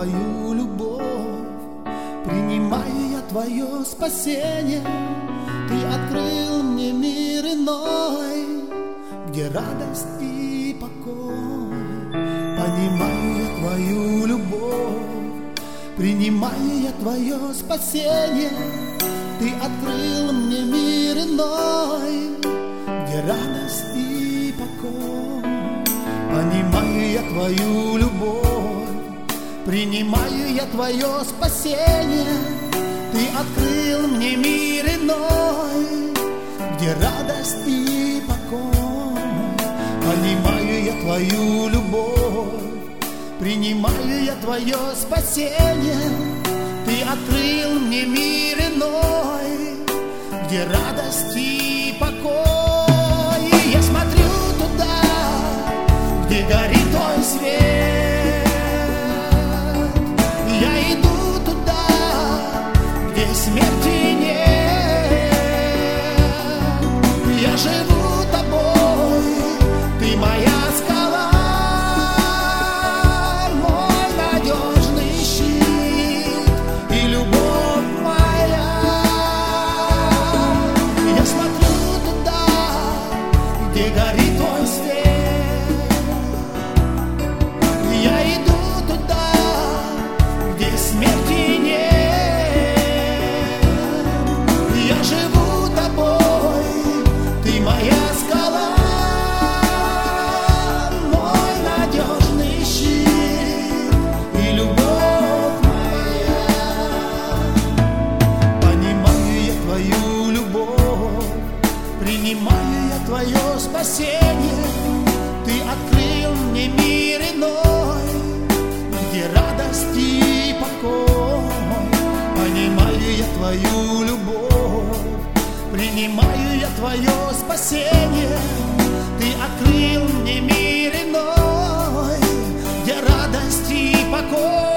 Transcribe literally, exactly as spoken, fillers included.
твою любовь, принимаю я твое спасение. Ты открыл мне мир иной, где радость и покой. Понимаю я твою любовь, принимаю я твое спасение. Ты открыл мне мир иной, где радость и покой. Понимаю я твою любовь, принимаю я твое спасение. Ты открыл мне мир иной, где радость и покой. Понимаю я твою любовь, принимаю я твое спасение. Ты открыл мне мир иной, где радость и покой. Я смотрю туда, где горит твой свет. Я иду туда, где смерти нет. Я живу тобой, ты моя скала, мой надежный щит и любовь моя. Я смотрю туда, где горит твой свет. Я иду туда, где смерти нет. Я живу тобой, ты моя скала, мой надежный щит и любовь моя. Понимаю я твою любовь, принимаю я твое спасение. Ты открыл мне мир иной, где радость и покой. Понимаю я твою любовь, принимаю я твое спасение. Ты открыл мне мир иной, где радость и покой.